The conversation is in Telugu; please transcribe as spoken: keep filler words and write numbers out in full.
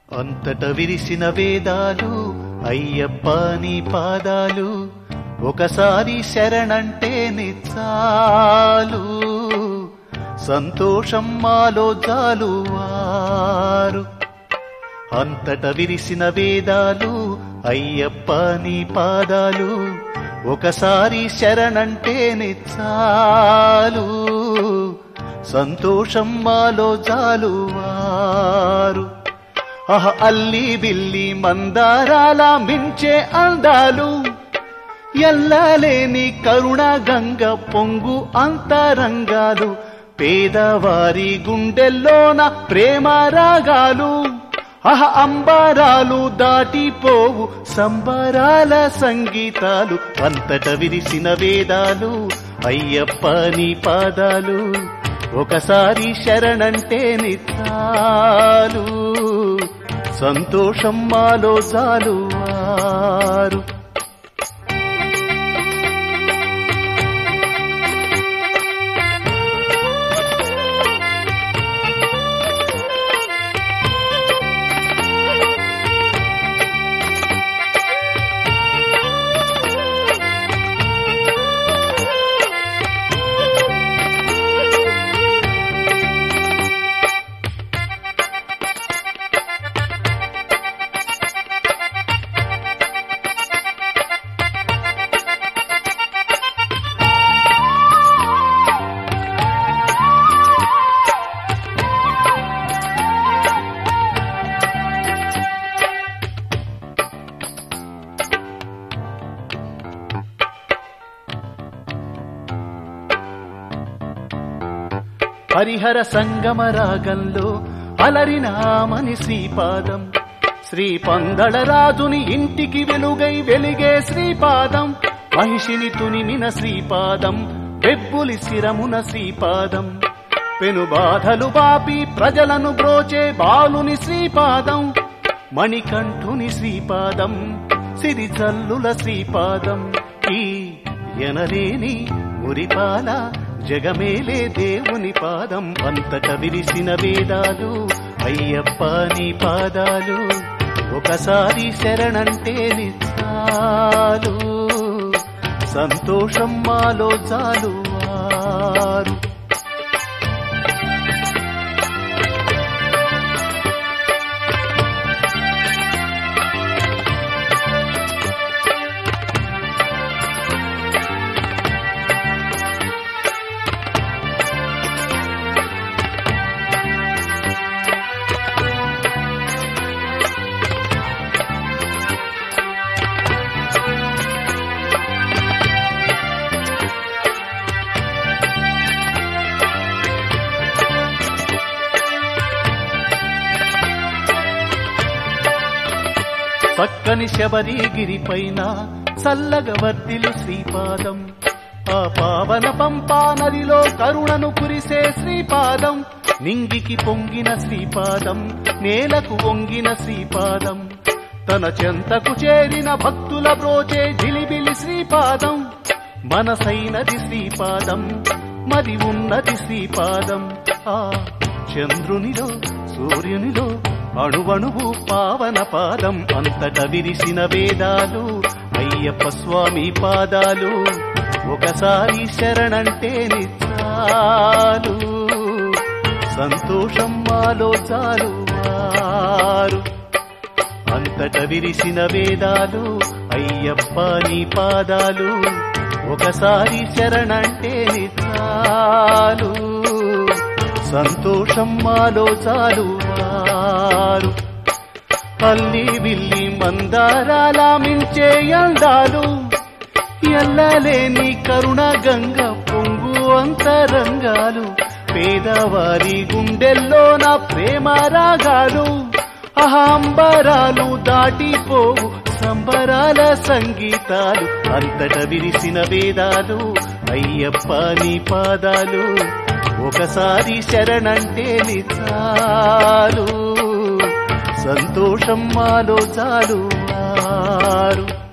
అంతట విరిసిన వేదాలు అయ్యప్ప నీ పాదాలు ఒకసారి శరణంటే నిచ్చాలు సంతోషం మాలో జాలువారు. అంతట విరిసిన వేదాలు అయ్యప్ప నీ పాదాలు ఒకసారి శరణంటే నిచ్చాలు సంతోషం మాలో జాలువారు. అహ అల్లి బిల్లి మందారాల మించే అందాలు ఎల్లలేని కరుణ గంగ పొంగు అంతరంగాలు పేదవారి గుండెల్లోన ప్రేమ రాగాలు అహ అంబరాలు దాటిపోవు సంబరాల సంగీతాలు. అంతట విరిసిన వేదాలు అయ్యప్ప నీ పాదాలు ఒకసారి శరణంటే నిచ్చాలు సంతోషం మాలో జాలువారు. హరిహర సంగమ రాగంలో అలరినామని శ్రీపాదం శ్రీపందళ రాజుని ఇంటికి వెలుగై వెలిగే శ్రీపాదం మహిషిని తునిమిన శ్రీపాదం వెబ్బులి శిరమున శ్రీపాదం పెను బాధలు బాపి ప్రజలను బ్రోచే బాలుని శ్రీపాదం మణికంఠుని శ్రీపాదం సిరి జల్లుల శ్రీపాదం ఈ ఎనలేని మురిపాల జగమేలే దేవుని పాదం. అంతట విరిసిన వేదాలు అయ్యప్ప నీ పాదాలు ఒకసారి శరణంటే నిచ్చాలు సంతోషం మాలో జాలువారు. పక్కని శబరిగిరిపైన చల్లగ వర్దిలు శ్రీపాదం ఆ పావన పంపా నదిలో కరుణను కురిసే శ్రీపాదం నింగికి పొంగిన శ్రీపాదం నేలకు వంగిన శ్రీపాదం తన చెంతకు చేరిన భక్తుల బ్రోచే జిలిబిలి శ్రీపాదం మనసైనది శ్రీపాదం మది ఉన్నది శ్రీపాదం ఆ చంద్రునిలో సూర్యునిలో అణువణువు పావన పాదం. అంతట విరిసిన వేదాలు అయ్యప్ప స్వామి పాదాలు ఒకసారి శరణంటే నిచ్చాలు సంతోషం మాలో జాలువారు. అంతట విరిసిన వేదాలు అయ్యప్ప నీ పాదాలు ఒకసారి శరణంటే నిచ్చాలు సంతోషం మాలో జాలువారు. అల్లి విల్లి మందారాల మించే అందాలు ఎల్లలేని కరుణ గంగ పొంగు అంతరంగాలు పేదవారి గుండెల్లో నా ప్రేమ రాగాలు అహంబరాలు దాటిపోవు సంబరాల సంగీతాలు. అంతట విరిసిన వేదాలు అయ్యప్ప నీ పాదాలు ఒకసారి శరణంటే నిచ్చాలు సంతోషం మాలో జాలువారు.